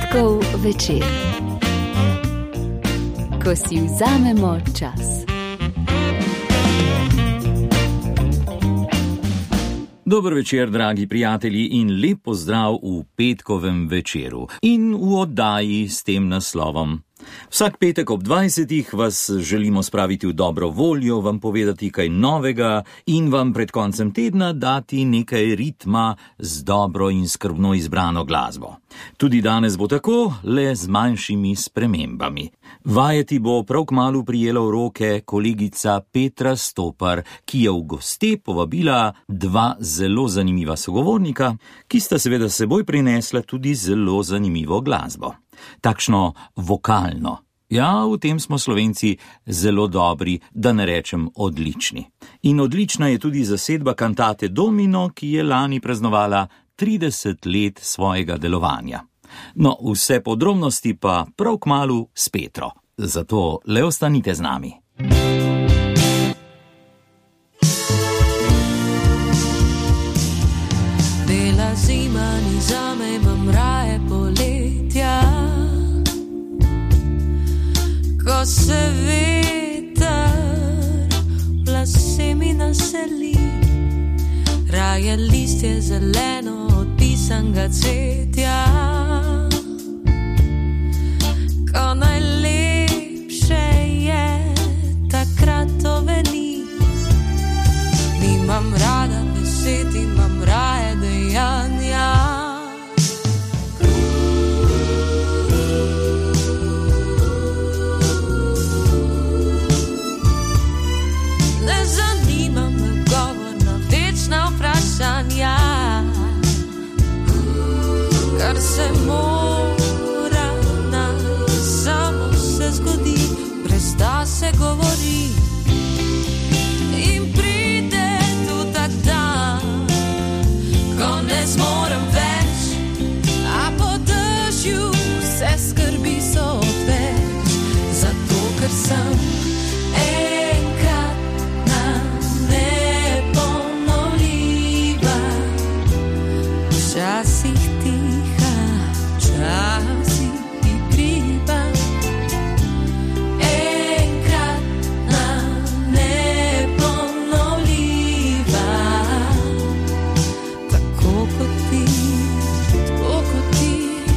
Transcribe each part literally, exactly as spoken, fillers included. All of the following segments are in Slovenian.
Petkov večer, ko si vzamemo čas. Dober večer, dragi prijatelji, in lep pozdrav v petkovem večeru in v oddaji s tem naslovom. Vsak petek ob dvajsetih vas želimo spraviti v dobro voljo, vam povedati kaj novega in vam pred koncem tedna dati nekaj ritma z dobro in skrbno izbrano glasbo. Tudi danes bo tako, le z manjšimi spremembami. Vajeti bo prav kmalu prijela v roke kolegica Petra Stopar, ki je v goste povabila dva zelo zanimiva sogovornika, ki sta seveda s seboj prinesla tudi zelo zanimivo glasbo. Takšno vokalno. Ja, v tem smo Slovenci zelo dobri, da ne rečem odlični. In odlična je tudi zasedba Cantate Domino, ki je lani praznovala trideset let svojega delovanja. No, vse podrobnosti pa prav kmalu s Petro. Zato le ostanite z nami. Bela zima ni zame, imam raje poletja. Ko se veter lase mi naseli, raje listje zeleno od pisanega cvetja. Ko najlepše je, takrat to veli. Nimam rada besed, imam raje dejanja. Ne zanima me govor na večna vprašanja. Kar se mora, naj samo se zgodi, brez da se govori. In pride tu tak dan, ko ne zmorem več, a po dežju vse skrbi so odveč. Zato, ker sem enkrat na neponovljiva, včasih tiha, včasih igriva. Enkrat na neponovljiva, tako kot ti, tako kot ti.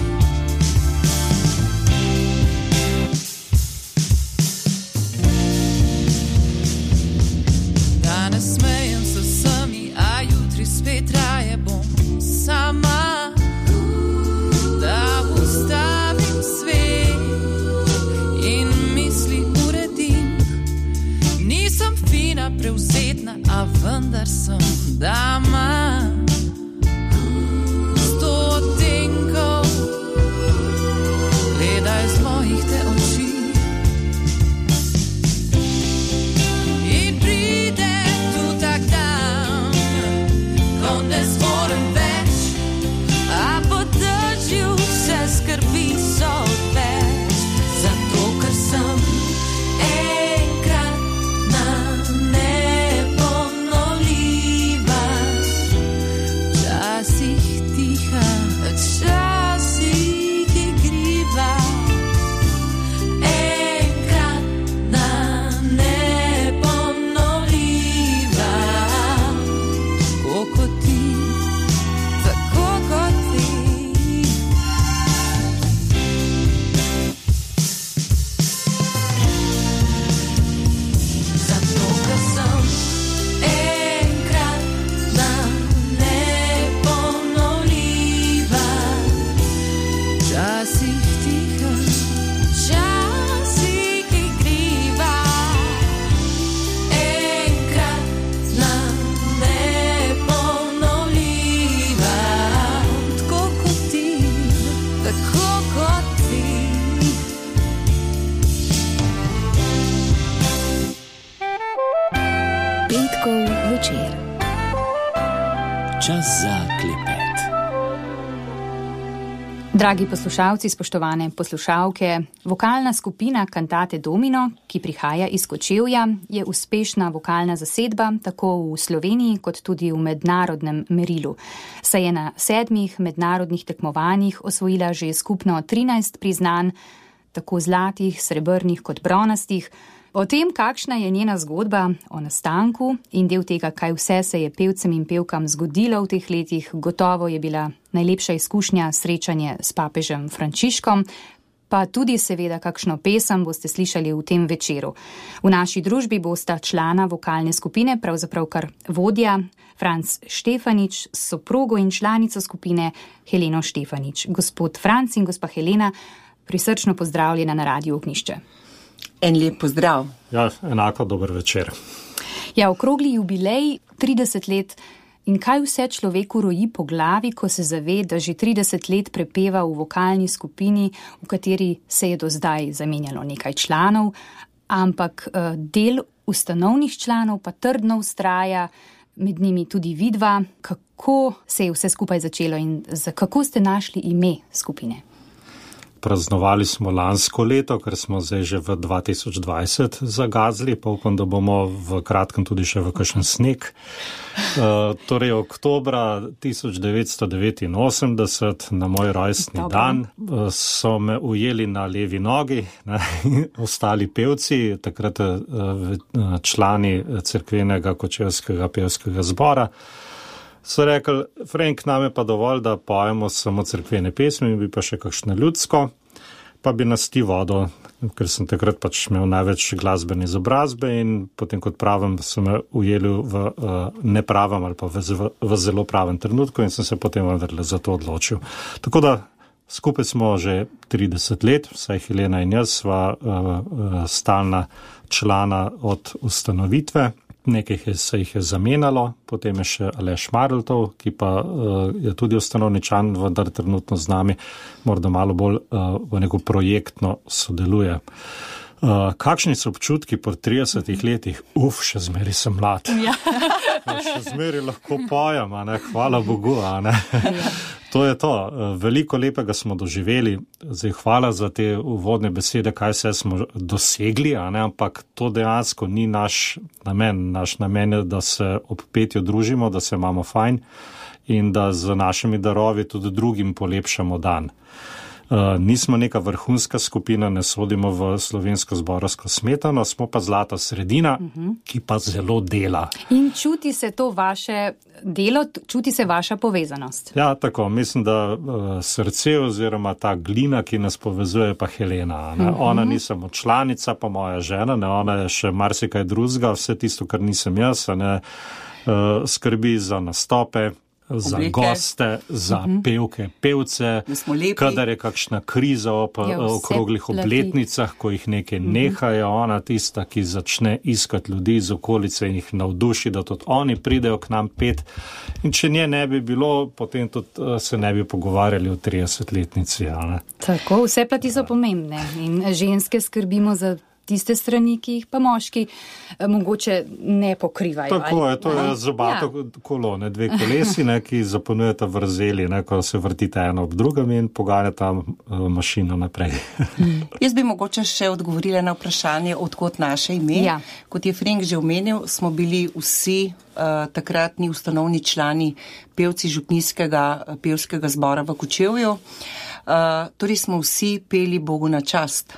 Danes smejem se vsemi, a jutri spet raje bom sama. Da ustavim svet in misli uredim. Nisem fina, prevzetna, a vendar sem dama. Sto odtenkov gledaj z mojih te oči. In pride tu tak dan, ko ne zmorem več, a po dežju vse skrbi so odveč. Zato, ker sem enkrat na neponovljiva, včasih tiha, včasih igriva. Enkrat na neponovljiva, tako kot ti, Dragi poslušalci, spoštovane poslušalke, vokalna skupina Cantate Domino, ki prihaja iz Kočevja, je uspešna vokalna zasedba tako v Sloveniji kot tudi v mednarodnem merilu. Saj je na sedmih mednarodnih tekmovanjih osvojila že skupno trinajst priznanj, tako zlatih, srebrnih kot bronastih. O tem, kakšna je njena zgodba o nastanku in del tega, kaj vse se je pevcem in pevkam zgodilo v teh letih, gotovo je bila najlepša izkušnja srečanje s papežem Frančiškom, pa tudi seveda kakšno pesem boste slišali v tem večeru. V naši družbi bosta člana vokalne skupine, pravzaprav kar vodja, Franc Štefanič, soprogo in članico skupine Heleno Štefanič. Gospod Franc in gospa Helena, prisrčno pozdravljena na Radiu Ognjišče. En lep pozdrav. Ja, enako dober večer. Ja, okrogli jubilej, trideset let. In kaj vse človeku roji po glavi, ko se zave, da že trideset let prepeva v vokalni skupini, v kateri se je do zdaj zamenjalo nekaj članov, ampak del ustanovnih članov pa trdno vztraja, med njimi tudi vidva. Kako se je vse skupaj začelo in kako ste našli ime skupine? Praznovali smo lansko leto, ker smo zdaj že v dva tisoč dvajset zagazili, pa upam, da bomo v kratkem tudi še v kakšen sneg. Uh, torej, oktobra tisoč devetsto devetinosemdeset, na moj rojstni Dobro. dan, uh, so me ujeli na levi nogi, ne, ostali pevci, takrat uh, člani cerkvenega kočevskega pevskega zbora. So rekli, Frank, nam je pa dovolj, da pojemo samo cerkvene pesmi in bi pa še kakšno ljudsko, pa bi nas ti vodo, ker sem takrat pač imel največ glasbene izobrazbe in potem kot pravim so me ujeli v uh, nepravem ali pa v, v zelo pravem trenutku in sem se potem vendarle za to odločil. Tako da skupaj smo že trideset let, vsaj Helena in jaz sva uh, uh, stalna člana od ustanovitve. Nekaj se jih je zamenjalo, potem je še Aleš Marltov, ki pa uh, je tudi ustanovni član, vendar trenutno z nami morda malo bolj uh, v neko projektno sodeluje. Uh, kakšni so občutki po tridesetih letih? Uf, še zmeri sem mlad. Ja. Še zmeri lahko pojem, a ne? Hvala Bogu, a ne? Ja. To je to. Veliko lepega smo doživeli. Zdaj hvala za te uvodne besede, kaj vse smo dosegli, a ne? Ampak to dejansko ni naš namen. Naš namen je, da se ob petju družimo, da se imamo fajn in da z našimi darovi tudi drugim polepšamo dan. Uh, nismo neka vrhunska skupina, ne sodimo v slovensko zborovsko smetano, smo pa zlata sredina, uh-huh. ki pa zelo dela. In čuti se to vaše delo, čuti se vaša povezanost. Ja, tako, mislim, da uh, srce oziroma ta glina, ki nas povezuje, pa Helena. Ne? Uh-huh. Ona ni samo članica, pa moja žena, ne? Ona je še marsikaj drugega, vse tisto, kar nisem jaz, ne? Uh, skrbi za nastope, za Oblike. goste, za uh-huh. pevke, pevce, kadar je kakšna kriza ob ja, okroglih obletnicah, ko jih nekaj uh-huh. nehajo, ona tista, ki začne iskati ljudi iz okolice in jih navduši, da tudi oni pridejo k nam pet. In če nje ne bi bilo, potem tudi se ne bi pogovarjali o tridesetletnici. Tako, vse plati so pomembne in ženske skrbimo za tiste strani, ki jih pa moški mogoče ne pokrivajo. Tako je, to je zobato ja. kolo, ne, dve kolesi, ne, ki zapolnjujeta vrzeli, ne, ko se vrtite eno ob drugem in poganjata uh, mašino naprej. Jaz bi mogoče še odgovorila na vprašanje, odkot naše ime. Ja. Kot je Frank že omenil, smo bili vsi uh, takratni ustanovni člani pevci župnijskega pevskega zbora v Kočevju. Uh, torej smo vsi peli Bogu na čast.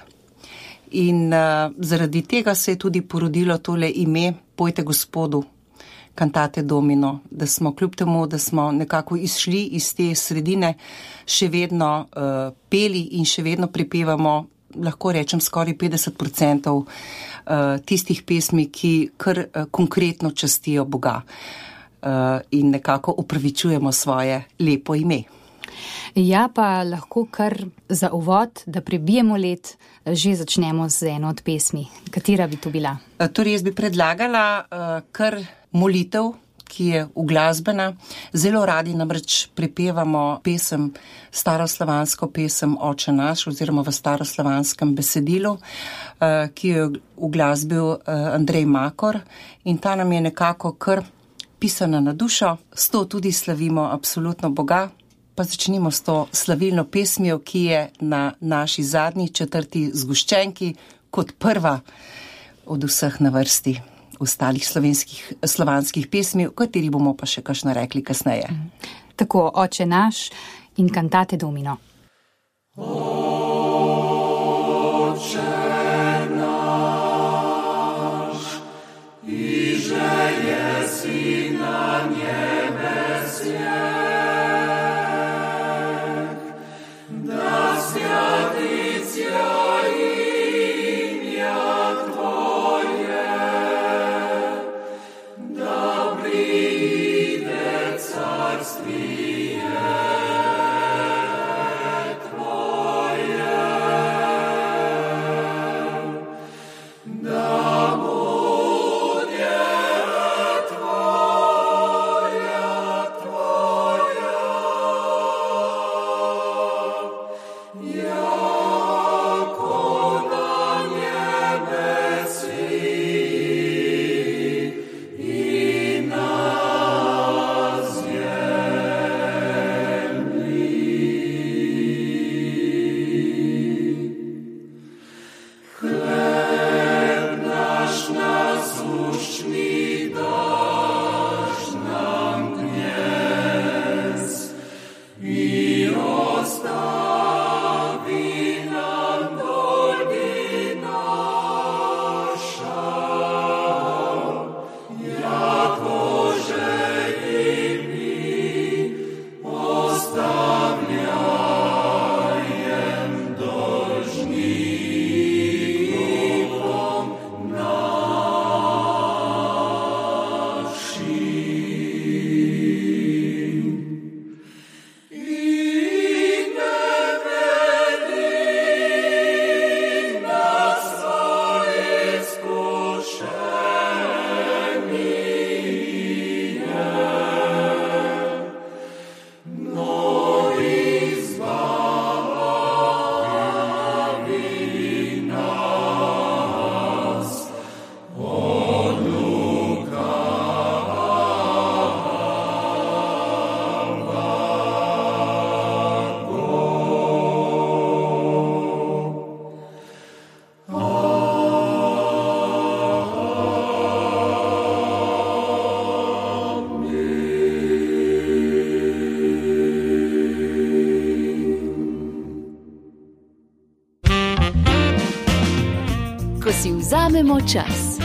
In uh, zaradi tega se je tudi porodilo tole ime Pojte Gospodu, Cantate Domino, da smo kljub temu, da smo nekako izšli iz te sredine, še vedno uh, peli in še vedno pripevamo, lahko rečem, skoraj petdeset procentov uh, tistih pesmi, ki kar uh, konkretno častijo Boga uh, in nekako upravičujemo svoje lepo ime. Ja, pa lahko kar za uvod, da prebijemo let, že začnemo z eno od pesmi. Katera bi to bila? Torej, jaz bi predlagala uh, kar molitev, ki je uglasbena. Zelo radi namreč prepevamo pesem, staroslovansko pesem Oče naš oziroma v staroslovanskem besedilu, uh, ki je uglasbil uh, Andrej Makor in ta nam je nekako kar pisana na dušo. S to tudi slavimo absolutno Boga, pa začnimo s to slavilno pesmijo, ki je na naši zadnji četrti zgoščenki kot prva od vseh na vrsti ostalih slovenskih, slovanskih pesmi, o katerih bomo pa še kakšno rekli kasneje. Tako, Oče naš in Cantate Domino. Oče naš, iže jesi na nebesjeh, da svjaticja imja Tvoje, da pride carstwije Tvoje, da bude Tvoja, Tvoja, jako na nebesi i na zemlji. Chleb naš nasušni daš nam dnes i ostavi nam dolgi naša, jako želim mi ostavljajem dolžnikom našim. I ne vedi nas svoje iskušenije, no izbavi nas od Ko si vzamemo čas.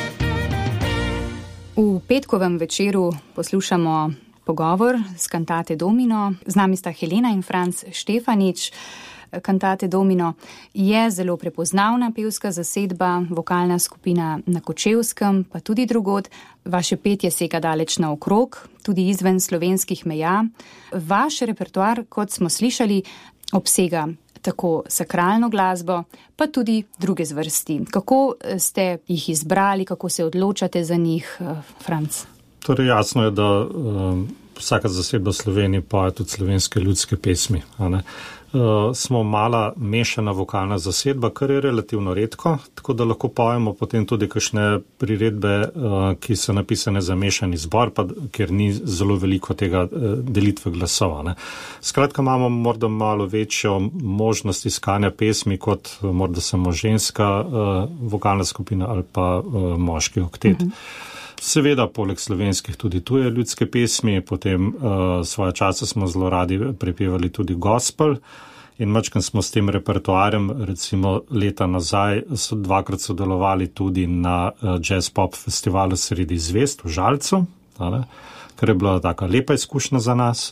V petkovem večeru poslušamo pogovor s Cantate Domino. Z nami sta Helena in Franc Štefanič. Cantate Domino je zelo prepoznavna pevska zasedba, vokalna skupina na Kočevskem, pa tudi drugod. Vaše petje sega daleč naokrog, tudi izven slovenskih meja. Vaš repertoar, kot smo slišali, obsega tako sakralno glasbo, pa tudi druge zvrsti. Kako ste jih izbrali, kako se odločate za njih, Franc? Torej jasno je, da uh, vsaka zasedba v Sloveniji poje tudi slovenske ljudske pesmi. A ne? Uh, smo mala mešana vokalna zasedba, kar je relativno redko, tako da lahko pojemo potem tudi kakšne priredbe, uh, ki so napisane za mešani zbor, pa ker ni zelo veliko tega uh, delitve glasov. Ne. Skratka, imamo morda malo večjo možnost iskanja pesmi kot uh, morda samo ženska uh, vokalna skupina ali pa uh, moški oktet. Uh-huh. Seveda, poleg slovenskih tudi tuje ljudske pesmi, potem uh, svoje čase smo zelo radi prepevali tudi gospel in mačkam smo s tem repertoarjem, recimo leta nazaj, so dvakrat sodelovali tudi na uh, jazz pop festivalu Sredi zvezd v Žalcu, tale, kar je bila taka lepa izkušnja za nas.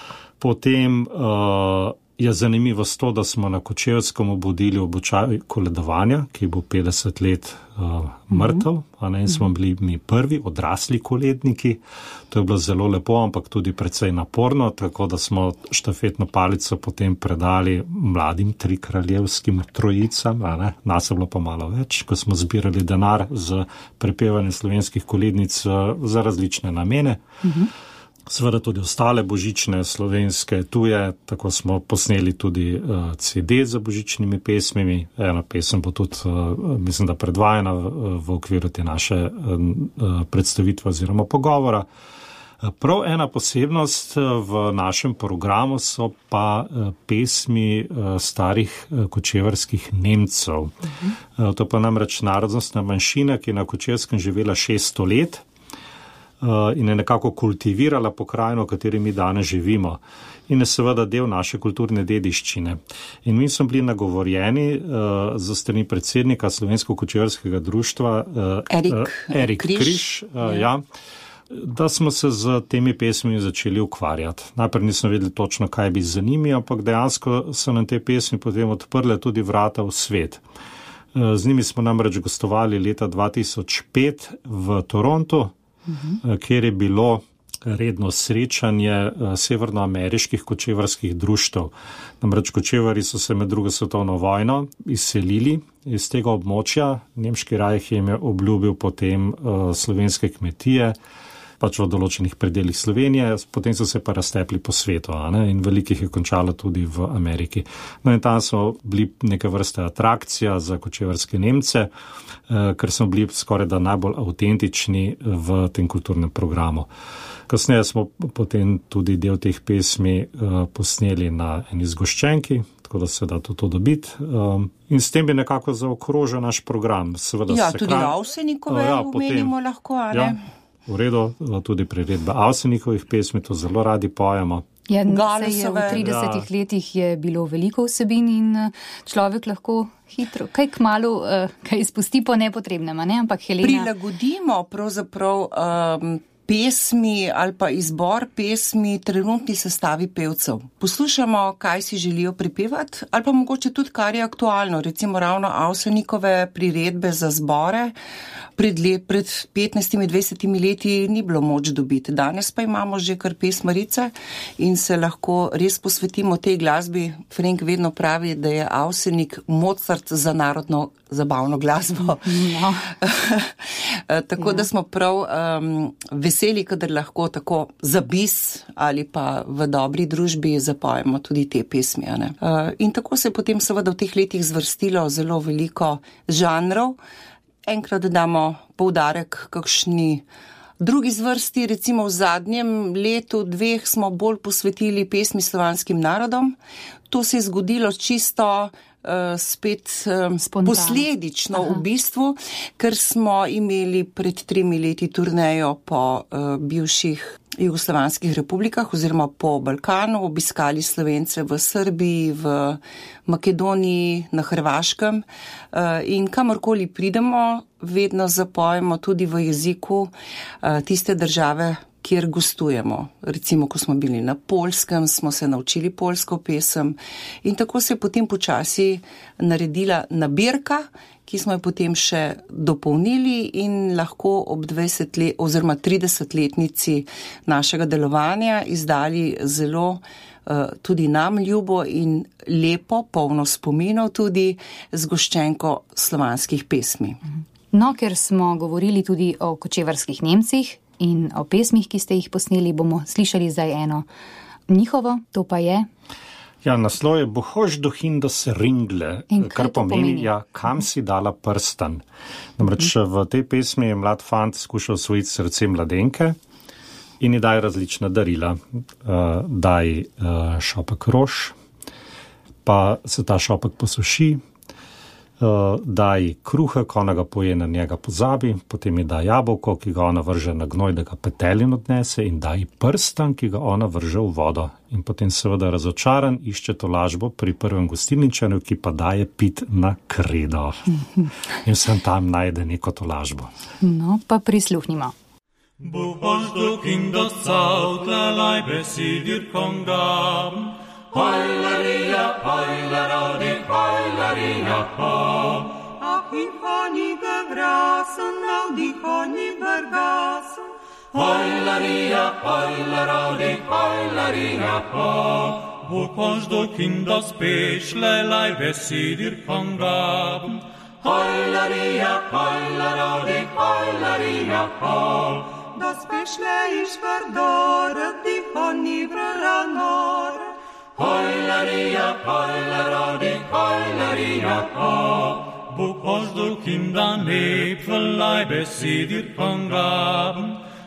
Potem uh, je zanimivo to, da smo na Kočevskem obudili običaj koledovanja, ki bo petdeset let uh, mrtev, a ne, in smo bili mi prvi odrasli koledniki. To je bilo zelo lepo, ampak tudi precej naporno, tako da smo štafetno palico potem predali mladim trikraljevskim trojicam, a ne, nas je bilo pa malo več, ko smo zbirali denar za prepevanje slovenskih kolednic uh, za različne namene. Uh-huh. Seveda tudi ostale božične, slovenske, tuje, tako smo posneli tudi uh, C D za božičnimi pesmimi. Ena pesem bo tudi, uh, mislim, da predvajana v, v okviru te naše uh, predstavitve oziroma pogovora. Prav ena posebnost v našem programu so pa pesmi starih kočevarskih Nemcev. Uh-huh. To pa namreč narodnostna manjšina, ki je na Kočevskem živela šeststo let in je nekako kultivirala pokrajino, v kateri mi danes živimo. In je seveda del naše kulturne dediščine. In mi smo bili nagovorjeni uh, za strani predsednika Slovensko-kočevarskega društva uh, Erik, uh, Erik Križ, Križ uh, ja. Ja, da smo se z temi pesmimi začeli ukvarjati. Najprej nismo vedeli točno, kaj bi za njimi, ampak dejansko so nam te pesmi potem odprle tudi vrata v svet. Uh, z njimi smo namreč gostovali leta dva tisoč pet v Torontu, uh-huh. kjer je bilo redno srečanje severnoameriških kočevarskih društev. Namreč kočevari so se med drugo svetovno vojno izselili iz tega območja. Nemški rajh jim je obljubil potem uh, slovenske kmetije, pač v določenih predeljih Slovenije, potem so se pa raztepli po svetu, a ne? In velikih je končalo tudi v Ameriki. No in tam smo bili neke vrste atrakcija za kočevarske Nemce, uh, ker smo bili skoraj da najbolj avtentični v tem kulturnem programu. Kasneje smo potem tudi del teh pesmi uh, posneli na eni zgoščenki, tako da se da to, to dobiti. Um, in s tem bi nekako zaokrožil naš program. Seveda ja, se tudi kraj... Avsenikove uh, ja, omenimo lahko, ali? Ja, v redu, tudi priredbe Avsenikovih pesmi, to zelo radi pojemo. Ja, je v tridesetih ja. letih je bilo veliko vsebin in človek lahko hitro, kaj kmalu, kaj izpusti po nepotrebnem, ne? Ampak Helena... Prilagodimo pravzaprav um, pesmi ali pa izbor pesmi trenutni sestavi pevcev. Poslušamo, kaj si želijo pripevati, ali pa mogoče tudi, kar je aktualno. Recimo ravno Avsenikove priredbe za zbore pred, let, pred petnajstimi dvajsetimi leti ni bilo moč dobiti. Danes pa imamo že kar pesmarice in se lahko res posvetimo tej glasbi. Frenk vedno pravi, da je Avsenik Mozart za narodno zabavno glasbo. No. Tako ja. Da smo prav um, veseli, kadar lahko tako za bis ali pa v dobri družbi zapojemo tudi te pesmi. Uh, in tako se je potem seveda v teh letih zvrstilo zelo veliko žanrov. Enkrat damo poudarek kakšni drugi zvrsti, recimo v zadnjem letu, dveh smo bolj posvetili pesmi slovanskim narodom. To se je zgodilo čisto Uh, spet um, posledično Aha. v bistvu, ker smo imeli pred tremi leti turnejo po uh, bivših jugoslovanskih republikah oziroma po Balkanu, obiskali Slovence v Srbiji, v Makedoniji, na Hrvaškem uh, in kamorkoli pridemo, vedno zapojemo tudi v jeziku uh, tiste države, kjer gostujemo. Recimo, ko smo bili na Poljskem, smo se naučili poljsko pesem in tako se je potem počasi naredila nabirka, ki smo jo potem še dopolnili in lahko ob dvajset let oziroma tridesetletnici našega delovanja izdali zelo uh, tudi nam ljubo in lepo, polno spominov tudi zgoščenko slovanskih pesmi. No, ker smo govorili tudi o kočevarskih Nemcih, in o pesmih, ki ste jih posneli, bomo slišali zdaj eno njihovo, to pa je? Ja, naslov je Bohož dohin do se ringle, kar pomeni, pomeni? Ja, kam si dala prstan. Namreč uh-huh. v tej pesmi je mlad fant skušal osvojiti srce mladenke in ji daj različna darila. Uh, daj uh, šopek rož, pa se ta šopek posuši, Uh, daj kruha, ko ona ga poje, na njega pozabi, potem ji da jabolko, ki ga ona vrže na gnoj, da ga petelin odnese in daj prstan, ki ga ona vrže v vodo. In potem seveda razočaran išče tolažbo pri prvem gostilničarju, ki pa daje pit na kredo. In sem tam najde neko tolažbo. No, pa prisluhnimo. Bohož do kindos cautla lajbe sidir kongam, Hajlaria, hajlaradi, hajlaria, ha. Ach, in honi gebrasen, naudi honi bergasen. Hajlaria, hajlaradi, hajlaria, ha. Bohož do kindos pešle lajbe sidir kongam, Hajlaria, hajlaradi, hajlaria, ha. Das pešle iš verdore, di honi vreranore. Hajlaria, hajlaradi, hajlaria, ha. Bohož do kinda nep v lajbe sidir kongam,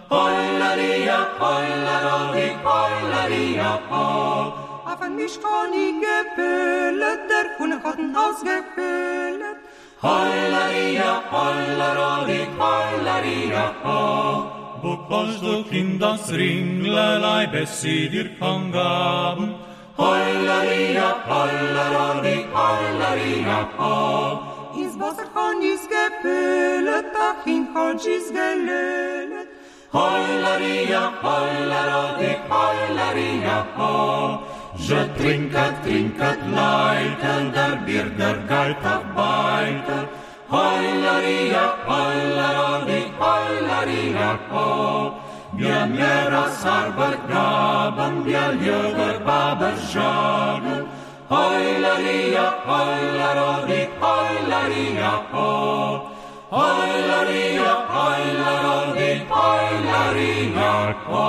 Hollaria, hollarodi, hollaria, ho. Auf ein Mischkoni gebüllet, der Kuhne hat ein Haus gehüllet. Hollaria, hollarodi, hollaria, ho. Bo każdo kind das ringlelaj besidir kan gaben. Hollaria, hollarodi, hollaria, ho. Ins Wasser kann is gebüllet, ach in Holz is gelüllet. Hollaria, hollarodi, hollaria, ho. Že trinkat, trinkat lajtel, der bir der gajta bajtel. Hollaria, hollarodi, hollaria, ho. Bia mjera sarber gaben, bia ljöger baber žagen. Hollaria, hollarodi, hollaria, ho. Hollaria, hollarodi, hollaria, ho.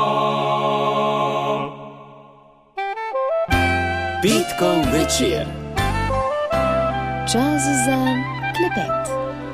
Petkov večer. Čas za klepet.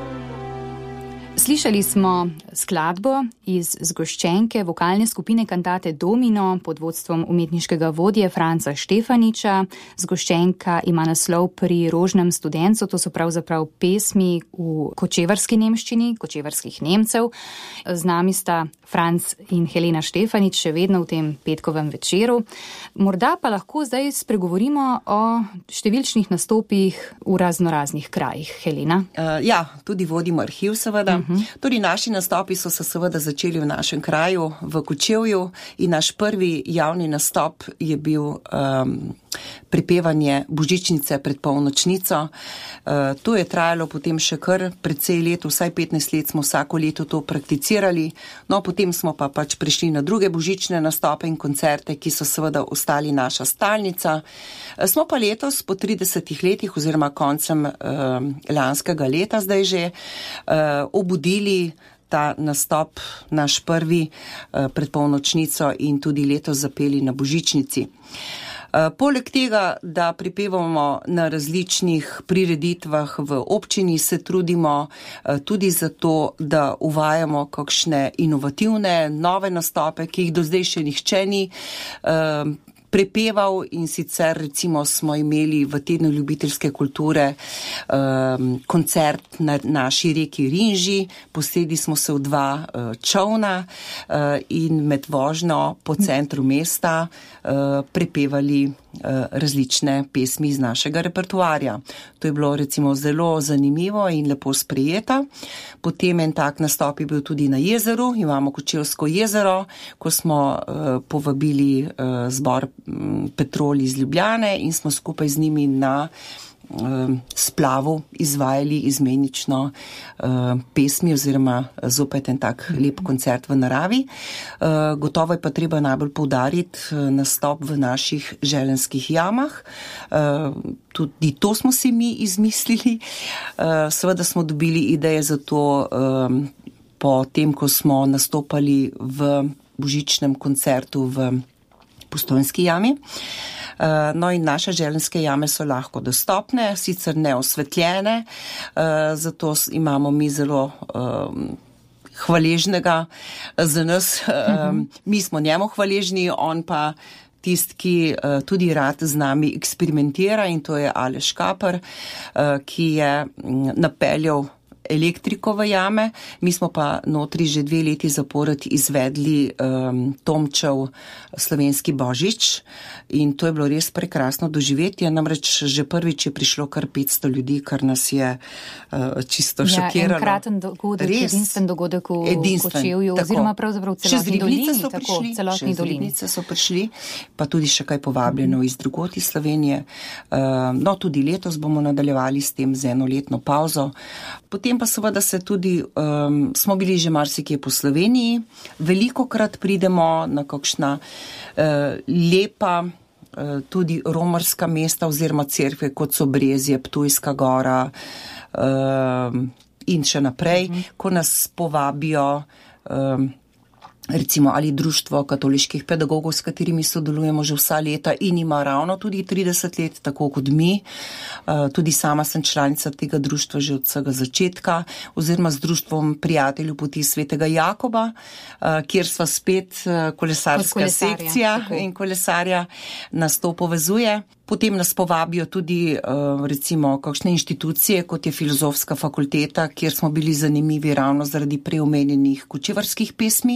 Slišali smo skladbo iz zgoščenke vokalne skupine Kantate Domino pod vodstvom umetniškega vodje Franca Štefaniča. Zgoščenka ima naslov Pri rožnem studencu, to so pravzaprav pesmi v kočevarski nemščini, kočevarskih Nemcev. Z nami sta Franc in Helena Štefanič še vedno v tem petkovem večeru. Morda pa lahko zdaj spregovorimo o številčnih nastopih v raznoraznih krajih. Helena? Uh, ja, tudi vodimo arhiv seveda. Uh-huh. Tudi naši nastopi so se seveda začeli v našem kraju, v Kočevju, in naš prvi javni nastop je bil um, pripevanje božičnice pred polnočnico. Uh, to je trajalo potem še kar precej let, vsaj petnajst let smo vsako leto to prakticirali, no potem smo pa pač prišli na druge božične nastope in koncerte, ki so seveda ostali naša stalnica. Uh, smo pa letos po tridesetih letih oziroma koncem uh, lanskega leta zdaj že uh, obudili ta nastop, naš prvi uh, pred polnočnico in tudi letos zapeli na božičnici. Poleg tega, da pripevamo na različnih prireditvah v občini, se trudimo tudi za to, da uvajamo kakšne inovativne, nove nastope, ki jih do zdaj še nihče ni prepeval, in sicer recimo smo imeli v Tednu ljubiteljske kulture um, koncert na naši reki Rinži, posedli smo se v dva uh, čovna uh, in med vožnjo po centru mesta uh, prepevali uh, različne pesmi iz našega repertoarja. To je bilo recimo zelo zanimivo in lepo sprejeta. Potem en tak nastop je bil tudi na jezeru, imamo Kočevsko jezero, ko smo uh, povabili uh, zbor Petrol iz Ljubljane in smo skupaj z njimi na uh, splavu izvajali izmenično uh, pesmi oziroma zopet en tak lep koncert v naravi. Uh, gotovo je pa treba najbolj poudariti uh, nastop v naših želenskih jamah. Uh, tudi to smo si mi izmislili. Uh, seveda smo dobili ideje za to um, po tem, ko smo nastopali v božičnem koncertu v Postojnski jami. No in naše želenske jame so lahko dostopne, sicer neosvetljene, zato imamo mi zelo hvaležnega za nas. Mi smo njemu hvaležni, on pa tist, ki tudi rad z nami eksperimentira, in to je Aleš Kaper, ki je napeljal elektriko v jame. Mi smo pa notri že dve leti zapored izvedli um, Tomčev slovenski božič in to je bilo res prekrasno doživetje. Namreč že prvič je prišlo kar petsto ljudi, kar nas je uh, čisto ja, šokiralo. Enkraten dogodek, res, edinstven dogodek v Kočevju, oziroma pravzaprav v celotni dolini. So tako, prišli, celotni dolini. So prišli, pa tudi še kaj povabljeno mm. iz drugot iz Slovenije. Uh, no, tudi letos bomo nadaljevali s tem z enoletno pauzo. Potem pa seveda se tudi, um, smo bili že marsikje po Sloveniji, veliko krat pridemo na kakšna uh, lepa, uh, tudi romarska mesta oziroma cerkve, kot so Brezje, Ptujska gora uh, in še naprej, mm. ko nas povabijo um, recimo ali Društvo katoliških pedagogov, s katerimi sodelujemo že vsa leta in ima ravno tudi trideset let, tako kot mi. Tudi sama sem članica tega društva že od vsega začetka, oziroma z Društvom prijateljev poti svetega Jakoba, kjer sva spet kolesarska sekcija tako. In kolesarja nas to povezuje. Potem nas povabijo tudi recimo kakšne inštitucije, kot je Filozofska fakulteta, kjer smo bili zanimivi ravno zaradi preomenjenih kočevarskih pesmi.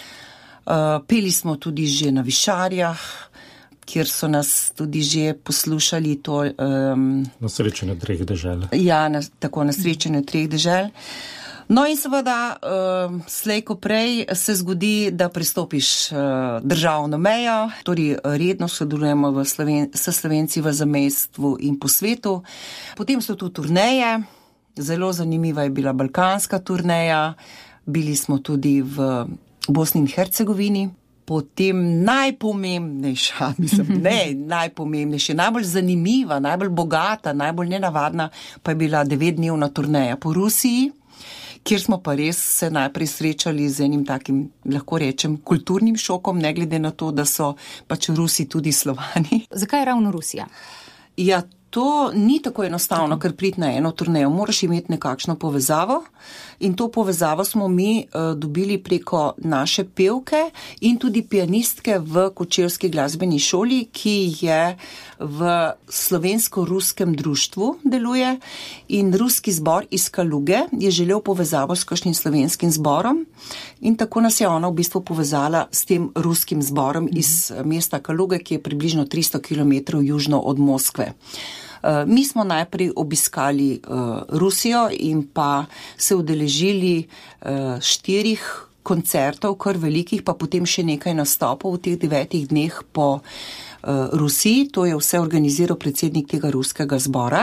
Peli smo tudi že na Višarjah, kjer so nas tudi že poslušali to. Um, na srečanju treh dežel. Ja, na, tako na srečanju treh dežel. No in seveda, uh, slej ko prej se zgodi, da pristopiš uh, državno mejo, torej redno sodelujemo v Sloven- s Slovenci v zamejstvu in po svetu. Potem so tu turneje, zelo zanimiva je bila balkanska turneja, bili smo tudi v Bosni in Hercegovini. Potem najpomembnejša, mislim, ne najpomembnejša, najbolj zanimiva, najbolj bogata, najbolj nenavadna pa je bila devetdnevna turneja po Rusiji, kjer smo pa res se najprej srečali z enim takim, lahko rečem, kulturnim šokom, ne glede na to, da so pač Rusi tudi Slovani. Zakaj ravno Rusija? Ja, to ni tako enostavno, ker priti na eno turnejo. Moraš imeti nekakšno povezavo in to povezavo smo mi uh, dobili preko naše pevke in tudi pianistke v Kočevski glasbeni šoli, ki je v slovensko-ruskem društvu deluje in ruski zbor iz Kaluge je želel povezavo s kakšnim slovenskim zborom in tako nas je ona v bistvu povezala s tem ruskim zborom mm. iz mesta Kaluge, ki je približno tristo kilometrov južno od Moskve. Mi smo najprej obiskali uh, Rusijo in pa se udeležili uh, štirih koncertov, kar velikih, pa potem še nekaj nastopov v teh devetih dneh po uh, Rusiji. To je vse organiziral predsednik tega ruskega zbora.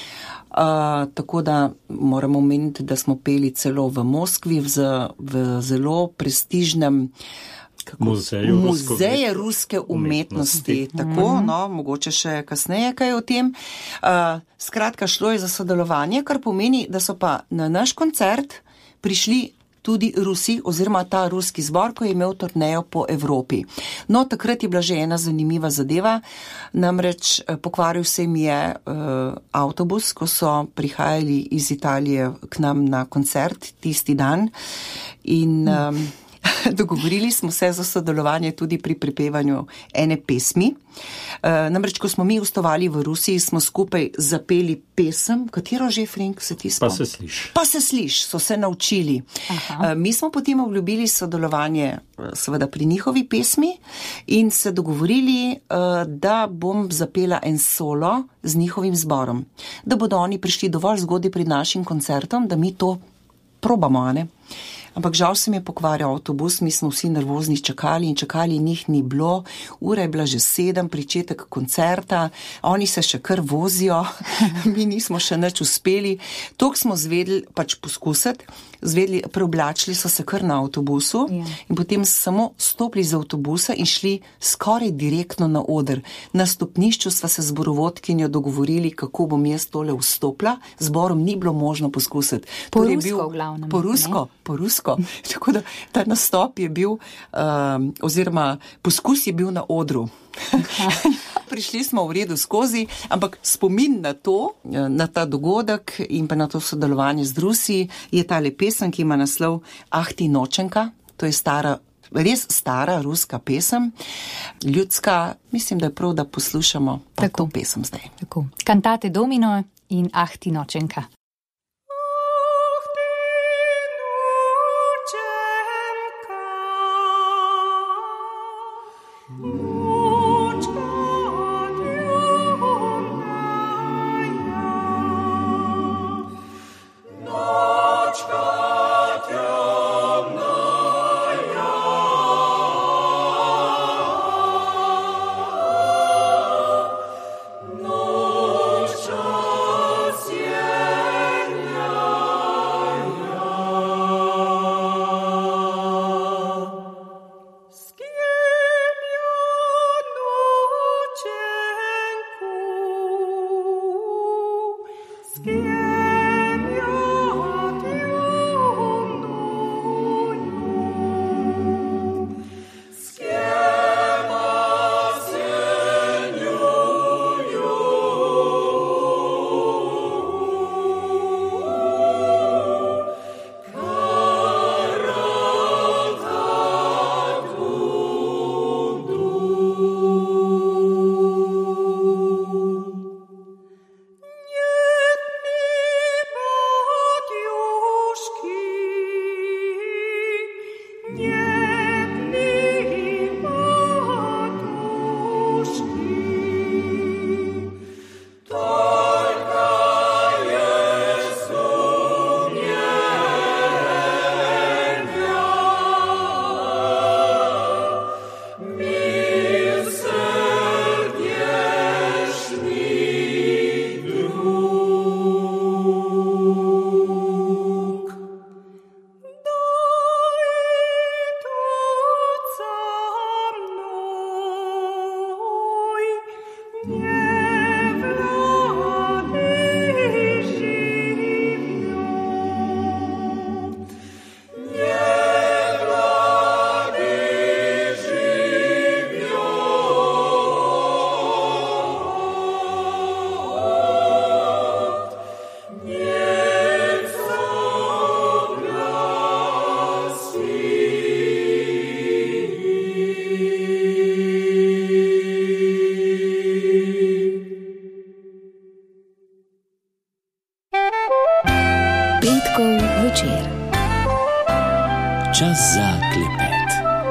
Uh, tako da moramo omeniti, da smo peli celo v Moskvi, v, v zelo prestižnem Kako, muzeju muzeje ruske umetnosti, umetnosti. Tako, mm-hmm. no, mogoče še kasneje kaj o tem. Uh, skratka, šlo je za sodelovanje, kar pomeni, da so pa na naš koncert prišli tudi Rusi oziroma ta ruski zbor, ko je imel turnejo po Evropi. No, takrat je bila že ena zanimiva zadeva, namreč pokvaril se mi je uh, avtobus, ko so prihajali iz Italije k nam na koncert tisti dan in um, dogovorili smo se za sodelovanje tudi pri prepevanju ene pesmi. E, namreč, ko smo mi ustovali v Rusiji, smo skupaj zapeli pesem, katero že, Frank, se ti spomni? Pa se sliš. Pa se sliš, so se naučili. E, mi smo potem obljubili sodelovanje seveda pri njihovi pesmi in se dogovorili, da bom zapela en solo z njihovim zborom. Da bodo oni prišli dovolj zgodaj pred našim koncertom, da mi to probamo, a ne? Ampak žal se mi je pokvaril avtobus, mi smo vsi nervozni čakali in čakali, njih ni bilo, ura je bila že sedem, pričetek koncerta, oni se še kar vozijo, mi nismo še nič uspeli. Tok smo zvedli, pač poskusiti, zvedli, preoblačili so se kar na avtobusu ja. In potem samo stopili z avtobusa in šli skoraj direktno na oder. Na stopnišču sva se z zborovodkinjo dogovorili, kako bom jaz tole vstopila, zborom ni bilo možno poskusiti. Po rusko bil, v glavnem. Po rusko, ne? po rusko. Tako da ta nastop je bil, um, oziroma poskus je bil na odru. Prišli smo v redu skozi, ampak spomin na to, na ta dogodek in pa na to sodelovanje z Rusi je tale pesem, ki ima naslov Ah ti nočenka, to je stara, res stara ruska pesem, ljudska, mislim, da je prav, da poslušamo pa to pesem zdaj. Tako. Cantate Domino in Ah ti nočenka. večer. Čas za klepet.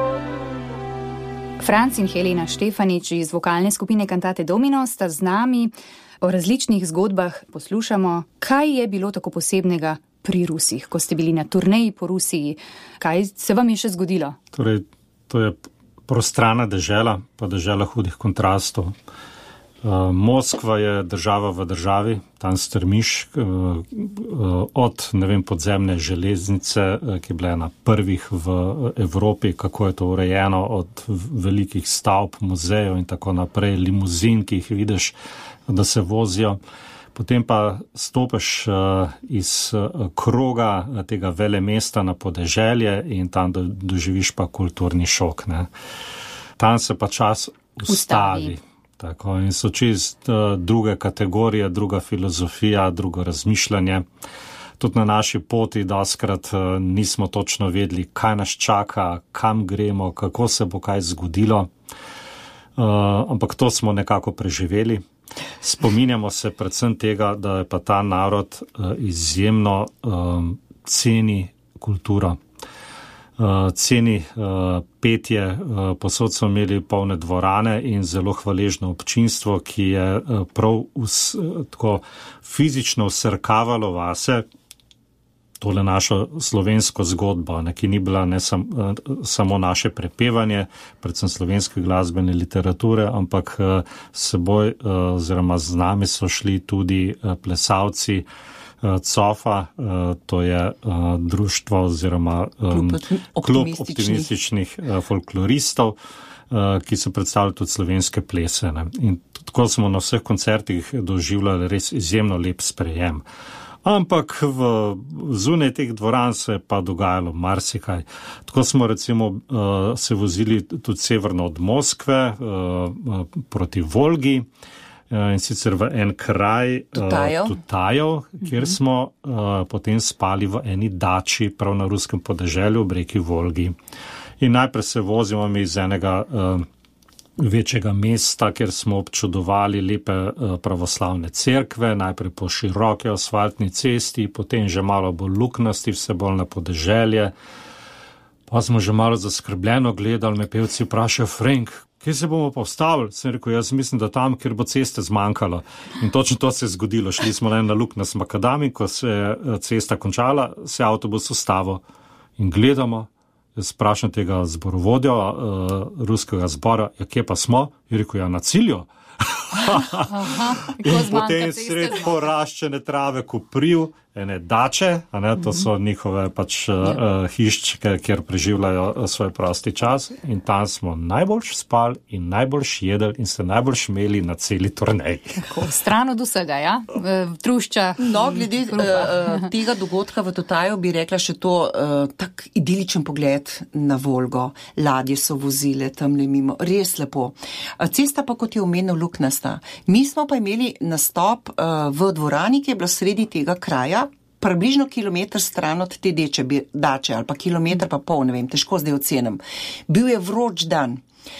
Franc in Helena Štefanič iz vokalne skupine Cantate Domino sta z nami. O različnih zgodbah poslušamo, kaj je bilo tako posebnega pri Rusih, ko ste bili na turneji po Rusiji. Kaj se vam je še zgodilo? Torej, to je prostrana dežela, pa dežela hudih kontrastov. Uh, Moskva je država v državi, tam strmiš uh, uh, od, ne vem, podzemne železnice, uh, ki je bila ena prvih v Evropi, kako je to urejeno, od velikih stavb, muzejev in tako naprej, limuzin, ki jih vidiš, da se vozijo. Potem pa stopiš uh, iz uh, kroga uh, tega velemesta na podeželje in tam do, doživiš pa kulturni šok. Ne. Tam se pa čas ustavi. ustavi. Tako, in so čist uh, druge kategorije, druga filozofija, drugo razmišljanje. Tudi na naši poti doskrat uh, nismo točno vedeli, kaj nas čaka, kam gremo, kako se bo kaj zgodilo. Uh, ampak to smo nekako preživeli. Spominjamo se predvsem tega, da je pa ta narod uh, izjemno um, ceni kulturo. Uh, ceni uh, petje, uh, posod so imeli polne dvorane in zelo hvaležno občinstvo, ki je uh, prav us, uh, tako fizično vsrkavalo vase tole našo slovensko zgodbo, ne, ki ni bila ne sam, uh, samo naše prepevanje, predvsem slovenske glasbene literature, ampak uh, seboj uh, oziroma z nami so šli tudi uh, plesalci Cofa, to je društvo oziroma klub, klub optimističnih folkloristov, ki so predstavljali tudi slovenske plese. Ne. In tako smo na vseh koncertih doživljali res izjemno lep sprejem. Ampak v zunaj teh dvoran se je pa dogajalo marsikaj. Tako smo recimo se vozili tudi severno od Moskve proti Volgi, in sicer v en kraj Tutajev, uh, Tutajev kjer uh-huh. smo uh, potem spali v eni dači prav na ruskem podeželju ob reki Volgi. In najprej se vozimo mi iz enega uh, večjega mesta, kjer smo občudovali lepe uh, pravoslavne cerkve, najprej po široke asfaltni cesti, potem že malo bolj luknasti, vse bolj na podeželje. Pa smo že malo zaskrbljeno gledali, me pevci vprašajo, Frank, kje se bomo pa vstavili? Sem rekel, jaz mislim, da tam, kjer bo ceste zmanjkalo. In točno to se je zgodilo. Šli smo na luknjast s makadami, ko se je cesta končala, se je avtobus ustavil in gledamo. Jaz sprašam tega zborovodja, uh, ruskega zbora, ja, kje pa smo? Je rekel, ja, na cilju. Aha, in potem sred poraščene trave kopriv, ene dače, a ne, to so njihove pač uh, hiščke, kjer preživljajo svoj prosti čas, in tam smo najboljš spali in najboljš jedli in se najboljš imeli na celi turneji. Tako, stran od vsega, ja? Trušča. No, glede uh, tega dogodka v Tutaju bi rekla še to, uh, tak idiličen pogled na Volgo, ladje so vozile tamle mimo, res lepo. Cesta pa, kot je omenil, luknasta. Mi smo pa imeli nastop uh, v dvorani, ki je bila sredi tega kraja, približno kilometer stran od te deče, dače ali pa kilometer pa pol, ne vem, težko zdaj ocenim. Bil je vroč dan.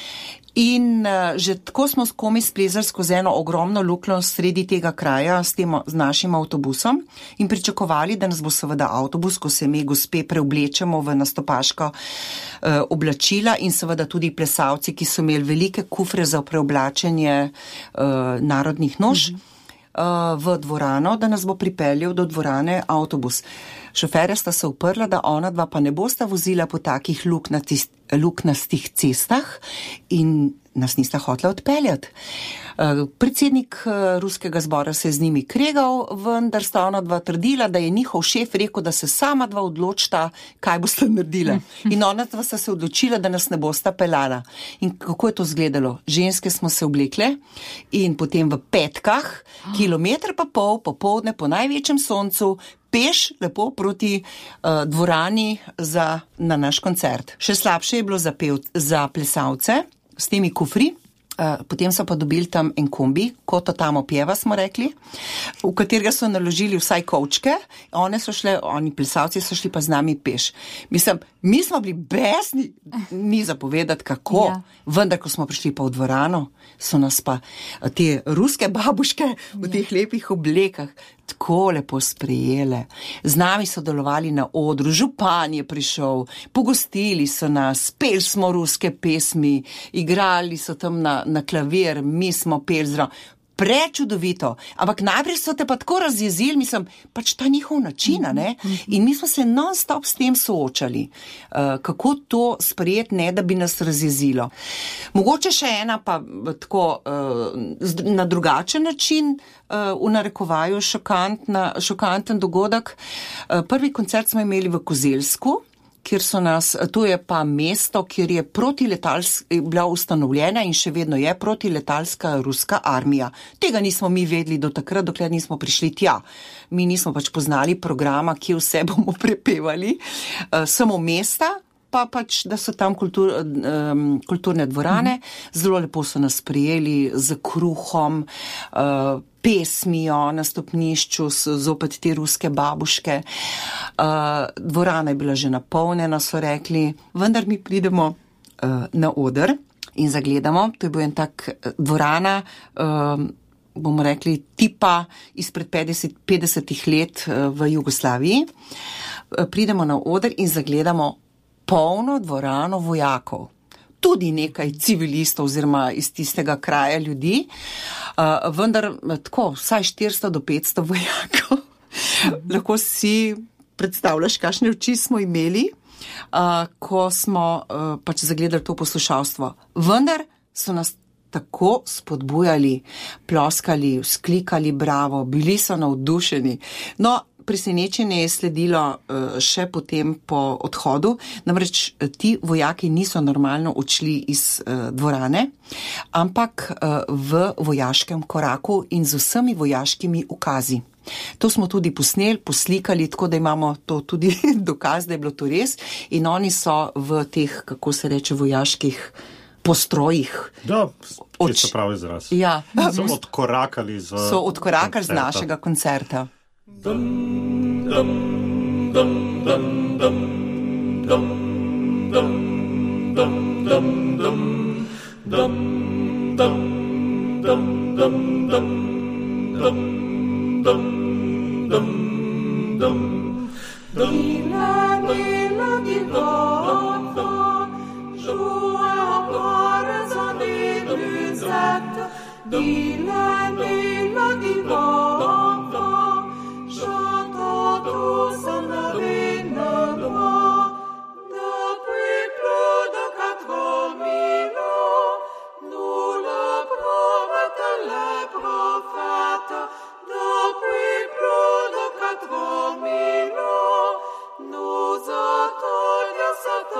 In uh, že tako smo komaj splezali skozi eno ogromno luknjo sredi tega kraja s, tem, z našim avtobusom in pričakovali, da nas bo seveda avtobus, ko se mi gospe preoblečemo v nastopaško uh, oblačila in seveda tudi plesalci, ki so imeli velike kufre za preoblačenje uh, narodnih noš, mm-hmm. v dvorano, da nas bo pripeljal do dvorane avtobus. Šoferja sta se uprla, da ona dva pa ne bosta vozila po takih luknatih, luknastih cestah in nas nista hotela odpeljati. Predsednik ruskega zbora se je z njimi kregal, vendar sta ona dva trdila, da je njihov šef rekel, da se sama dva odločita, kaj bosta naredila. In ona dva sta se odločila, da nas ne bosta pelala. In kako je to izgledalo? Ženske smo se oblekle in potem v petkah, kilometr pa pol, popoldne, po največjem soncu, peš lepo proti uh, dvorani za, na naš koncert. Še slabše je bilo za, pev, za plesalce s temi kufri. Uh, potem so pa dobili tam en kombi, kot to tam opjeva, smo rekli, v katerega so naložili vsaj kovčke, one so šle, oni plesalci so šli pa z nami peš. Mislim, mi smo bili besni, ni zapovedati kako, ja. Vendar, ko smo prišli pa v dvorano, so nas pa te ruske babuške v teh lepih oblekah tako lepo sprejele. Z nami so delovali na odru, župan je prišel, pogostili so nas, peli smo ruske pesmi, igrali so tam na, na klavir, mi smo peli zdrav. Prečudovito, ampak najprej so te pa tako razjezili, mislim, pač ta njihov način, ne? In mi smo se non-stop s tem soočali, uh, kako to sprejeti, ne, da bi nas razjezilo. Mogoče še ena pa tako uh, na drugačen način, uh, v narekovaju šokantna, šokanten dogodek. Uh, prvi koncert smo imeli v Kozelsku, kjer so nas, to je pa mesto, kjer je protiletalska, bila ustanovljena in še vedno je protiletalska ruska armija. Tega nismo mi vedeli do takrat, dokler nismo prišli tja. Mi nismo pač poznali programa, kje vse bomo prepevali, uh, samo mesta, pa pač, da so tam kultur, um, kulturne dvorane. Zelo lepo so nas prijeli z kruhom, uh, pesmijo na stopnišču, zopet te ruske babuške. Uh, dvorana je bila že napolnjena, so rekli, vendar mi pridemo uh, na oder in zagledamo. To je bil en tak dvorana, uh, bomo rekli, tipa izpred petdeset, petdesetih let uh, v Jugoslaviji. Uh, pridemo na oder in zagledamo polno dvorano vojakov. Tudi nekaj civilistov oziroma iz tistega kraja ljudi, uh, vendar tako, vsaj štiristo do petsto vojakov. Lahko si predstavljaš, kakšne oči smo imeli, uh, ko smo uh, pač zagledali to poslušalstvo. Vendar so nas tako spodbujali, ploskali, vzklikali bravo, bili so navdušeni. No, presenečenje je sledilo uh, še potem po odhodu, namreč ti vojaki niso normalno odšli iz uh, dvorane, ampak uh, v vojaškem koraku in z vsemi vojaškimi ukazi. To smo tudi posneli, poslikali, tako da imamo to tudi dokaz, da je bilo to res, in oni so v teh, kako se reče, vojaških postrojih. Da, če se pravi izraz. Ja. So odkorakali z So odkorakali z našega koncerta. Dum, dum, dum, dum, dum, dum, dum, dum, dum, dum, dum, dum, dum, dum, dum, dum, dum, dum, dum, dum. Dila, dila, dila, joue encore son musette. Dila, dila, dila, chante tous en une voix. Depuis plus de quatre mille ans, nous le promettent les prophètes. Depuis plus de quatre mille ans, nous attendions cet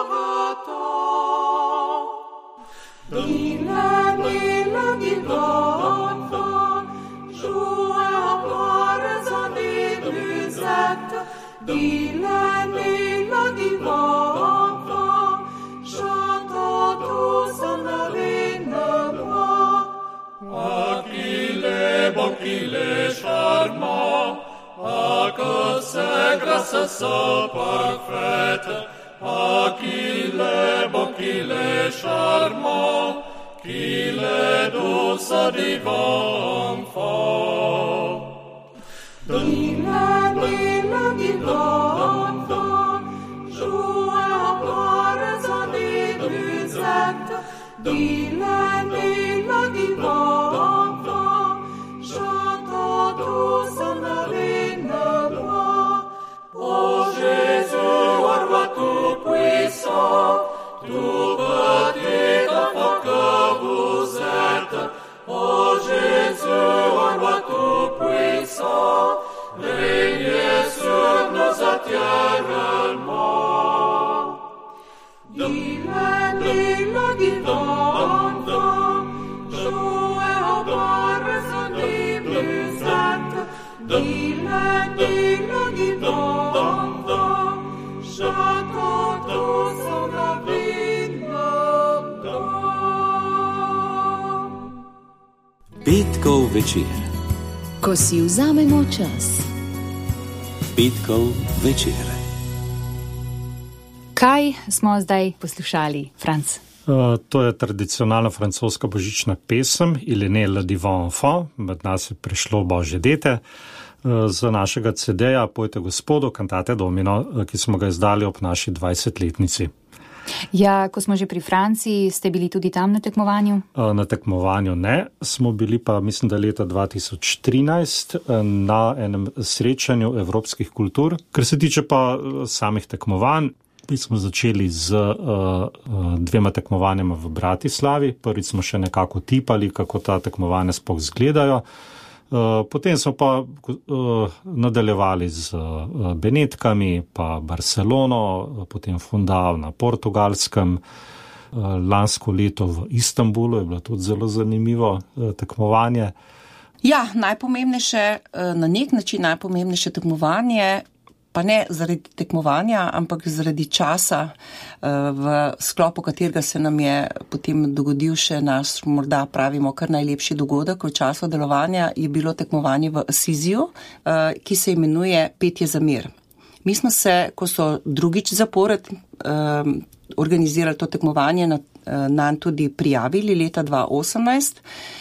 retour. Dila, dila, dila, jouez encore son musette. Dila, dila, dila, chante tous en une voix. Ah, qu'il est beau, qu'il est charmant, ah, que c'est grâce à sa parfaite. Ah, qu'il est beau, qu'il est charmant, qu'il est doux, ce divin enfant. Dila, dila, dila, jouez encore son musette. Dila, dila, dila, chante tous en une voix. Ô Jésus, roi tout-puissant, tout petit enfant que vous êtes. Ô Jésus, roi tout-puissant, régnez sur nous éternellement. Dila, dila, dila, jouez encore son musette. Dila, dila, dila, chante tous en une voix. Petkov večer. Ko si vzamemo čas. Petkov večer. Kaj smo zdaj poslušali, Franc? Uh, to je tradicionalna francoska božična pesem, Il est né le divin enfant, med nas je prišlo Božje dete. z našega ce de-ja Pojte Gospodu, Cantate Domino, ki smo ga izdali ob naši dvajsetletnici. Ja, ko smo že pri Franciji, ste bili tudi tam na tekmovanju? Na tekmovanju ne, smo bili pa, mislim, da leta dva tisoč trinajst na enem srečanju evropskih kultur. Kar se tiče pa samih tekmovanj, mi smo začeli z uh, dvema tekmovanjama v Bratislavi. Prvič smo še nekako tipali, kako ta tekmovanja sploh izgledajo. Uh, potem smo pa uh, nadaljevali z uh, Benetkami, pa Barcelono, uh, potem Fundal na Portugalskem. Uh, lansko leto v Istanbulu je bilo tudi zelo zanimivo uh, tekmovanje. Ja, najpomembnejše, uh, na nek način najpomembnejše tekmovanje, pa ne zaradi tekmovanja, ampak zaradi časa, v sklopu katerega se nam je potem dogodil še naš, morda pravimo, kar najlepši dogodek v času delovanja, je bilo tekmovanje v Assiziju, ki se imenuje Petje za mir. Mi smo se, ko so drugič zapored organizirali to tekmovanje, nanj tudi prijavili leta dva osemnajst,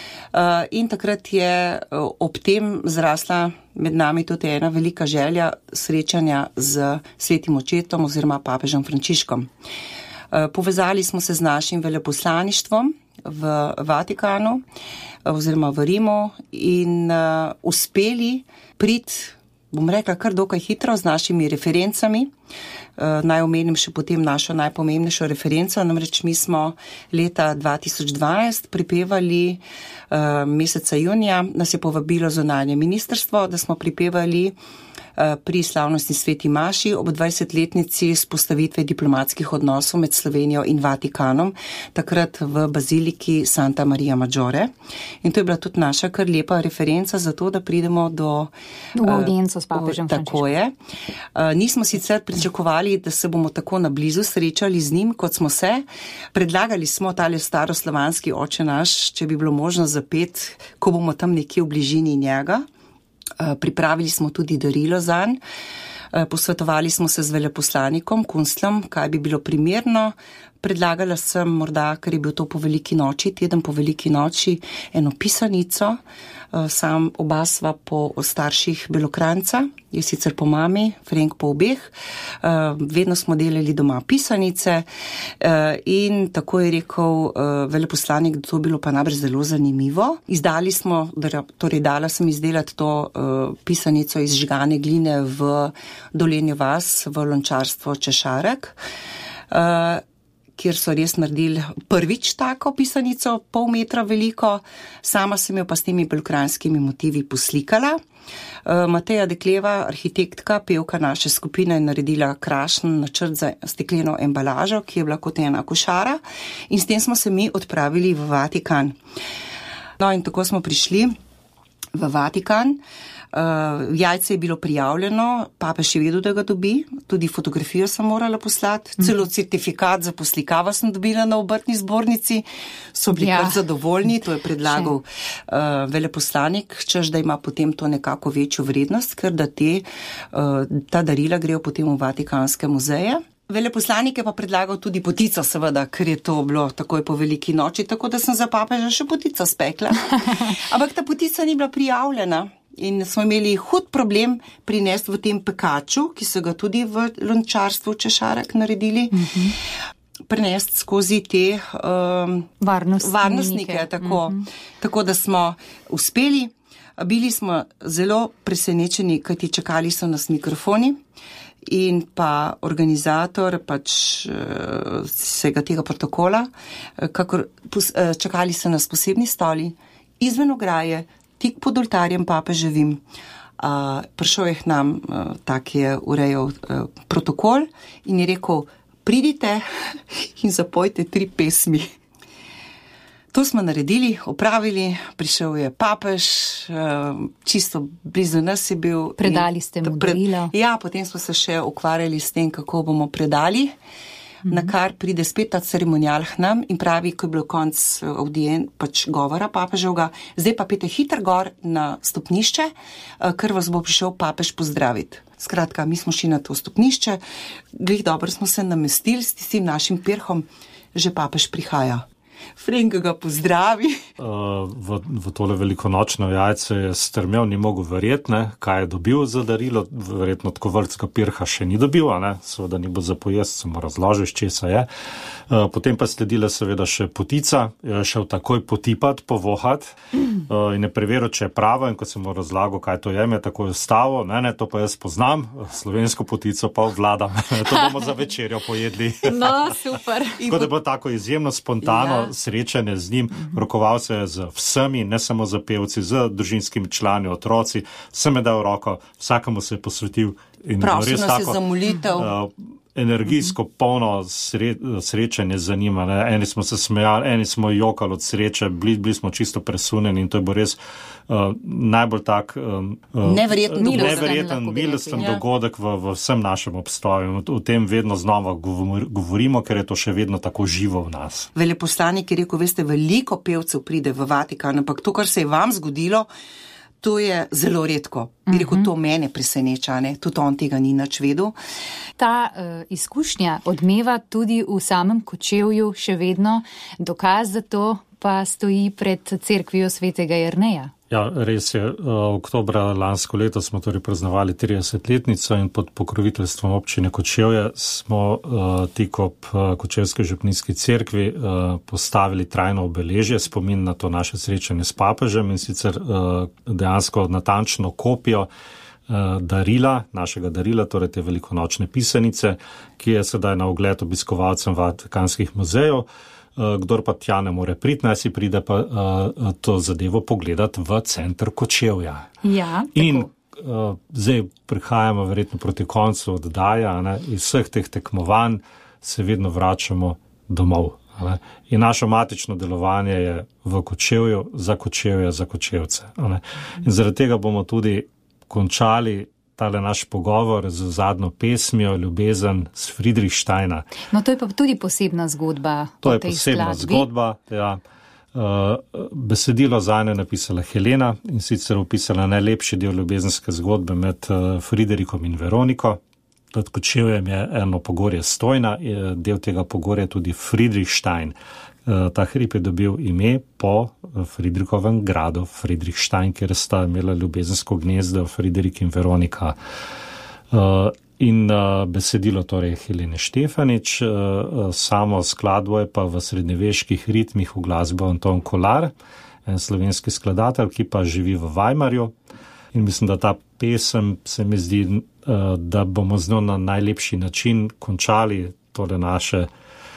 in takrat je ob tem zrasla med nami tudi ena velika želja srečanja z svetim očetom oziroma papežem Frančiškom. Povezali smo se z našim veleposlaništvom v Vatikanu oziroma v Rimu in uspeli priti, bom rekla, kar dokaj hitro z našimi referencami. Naj omenim še potem našo najpomembnejšo referenco, namreč mi smo leta dva tisoč dvanajst pripevali meseca junija, nas je povabilo zunanje ministrstvo, da smo pripevali pri slavnostni sveti maši ob dvajsetletnici vzpostavitve diplomatskih odnosov med Slovenijo in Vatikanom, takrat v baziliki Santa Maria Maggiore. In to je bila tudi naša kar lepa referenca za to, da pridemo do v audienco s papežem Frančiškom. Tako je. Nismo sicer pričakovali, da se bomo tako na blizu srečali z njim, kot smo se. Predlagali smo tale staroslovanski Oče naš, če bi bilo možno zapet, ko bomo tam nekje v bližini njega. Pripravili smo tudi darilo zanj, posvetovali smo se z veleposlanikom, Kunstlom, kaj bi bilo primerno. Predlagala sem morda, ker je bil to po veliki noči, teden po veliki noči, eno pisanico. Sam oba sva po starših Belokranjca, je sicer po mami, Frenk po obeh. Vedno smo delali doma pisanice in tako je rekel veleposlanik, da to bilo pa najbrž zelo zanimivo. Izdali smo, torej dala sem izdelati to pisanico iz žgane gline v Dolenjo vas, v lončarstvo Češarek, kjer so res naredili prvič tako pisanico, pol metra veliko. Sama sem jo pa s temi belokranjskimi motivi poslikala. Mateja Dekleva, arhitektka, pevka naše skupine, je naredila krašen načrt za stekleno embalažo, ki je bila kot ena košara, in s tem smo se mi odpravili v Vatikan. No in tako smo prišli v Vatikan. Uh, jajce je bilo prijavljeno, papež je vedel, da ga dobi, tudi fotografijo sem morala poslati, celo certifikat za poslikavo sem dobila na obrtni zbornici, so bili ja. kar zadovoljni, to je predlagal uh, veleposlanik, češ da ima potem to nekako večjo vrednost, ker da te, uh, ta darila grejo potem v Vatikanske muzeje. Veleposlanik je pa predlagal tudi potico, seveda, ker je to bilo takoj po veliki noči, tako da sem za papeža še potico spekla. Ampak ta potica ni bila prijavljena. In smo imeli hud problem prinesti v tem pekaču, ki so ga tudi v lončarstvu Češarek naredili, uh-huh. prinesti skozi te um, Varnost, varnostnike. Tako, uh-huh. tako da smo uspeli. Bili smo zelo presenečeni, kajti čakali so nas mikrofoni in pa organizator pač vsega tega protokola, kakor čakali so nas posebni stoli izven ograje, tik pod oltarjem papeževim. Uh, prišel je k nam, uh, tak je urejal uh, protokol in je rekel, pridite in zapojte tri pesmi. To smo naredili, opravili, prišel je papež, uh, čisto blizu nas je bil. Predali ste mu darilo. Ja, potem smo se še ukvarjali s tem, kako bomo predali. Na kar pride spet ta ceremonial k nam in pravi, ko je bilo konc audien, pač govora papeževga, zdaj pa pete hiter gor na stopnišče, ker vas bo prišel papež pozdraviti. Skratka, mi smo šli na to stopnišče, glih dobro smo se namestili s tistim našim perhom, že papež prihaja. Frenk ga pozdravi. Uh, v, v tole velikonočno jajce je strmel, ni mogel verjeti, ne, kaj je dobil za darilo, verjetno tako vrtska pirha še ni dobil, a ne, seveda ni bo za pojest, samo razložiš, česa je. Uh, potem pa sledila seveda še potica, je šel takoj potipat, povohat uh, in je preveril, če je pravo, in ko sem mu razlagal, kaj to je, me tako je stavo, ne, ne, to pa jaz poznam, slovensko potico pa obvladam, to bomo za večerjo pojedli. No, super. Tako da bo tako izjemno spontano ja. srečanje z njim, mm-hmm. rokoval se je z vsemi, ne samo za pevci, z družinskimi člani, otroci, sem je dal roko, vsakemu se je posvetil in prosil res nas tako je za molitev. Uh, energijsko polno sre, srečanje z njima. Ne. Eni smo se smejali, eni smo jokali od sreče, bili, bili smo čisto presunjeni in to je bo res uh, najbolj tak um, neverjeten, uh, neverjeten milosten ja. dogodek v, v vsem našem obstoju. O tem vedno znova govorimo, ker je to še vedno tako živo v nas. Veleposlanik je rekel, veste, veliko pevcev pride v Vatikan, ampak to, kar se je vam zgodilo, to je zelo redko. Bi rekel, to mene preseneča, ne? Tudi on tega ni nič vedel. Ta uh, izkušnja odmeva tudi v samem Kočevju še vedno, dokaz za to pa stoji pred cerkvijo svetega Jerneja. Ja, res je. Oktobra lansko leto smo torej praznovali tridesetletnico in pod pokroviteljstvom občine Kočevje smo uh, tik ob uh, Kočevski župnijski cerkvi uh, postavili trajno obeležje, spomin na to naše srečanje s papežem in sicer uh, dejansko natančno kopijo uh, darila, našega darila, torej te velikonočne pisanice, ki je sedaj na ogled obiskovalcem vatikanskih muzejev. Kdor pa tja ne more priti, naj si pride pa uh, to zadevo pogledati v center Kočevja. Ja, in uh, zdaj prihajamo verjetno proti koncu oddaja, ne, iz vseh teh tekmovanj se vedno vračamo domov. Ne. In naše matično delovanje je v Kočevju, za Kočevje, za Kočevce. Ne. In zaradi tega bomo tudi končali tale naš pogovor z zadnjo pesmijo Ljubezen s Friedrichsteina. No, to je pa tudi posebna zgodba. To je posebna skladbi. zgodba, ja. Uh, besedilo zanjo je napisala Helena in sicer opisala najlepši del ljubezenske zgodbe med uh, Friederichom in Veroniko. Pod Kočevjem je eno pogorje Stojna, del tega pogorja tudi Friedrichstein. Uh, ta hrib je dobil ime po Friedrichovem gradu Friedrichstein, kjer sta imela ljubezensko gnezdo Friederich in Veronika. Uh, in uh, besedilo torej Helene Štefanič, uh, samo skladbo je pa v srednjeveških ritmih v glasbo Anton Kolar, en slovenski skladatelj, ki pa živi v Weimarju. In mislim, da ta pesem se mi zdi, uh, da bomo z njo na najlepši način končali tole naše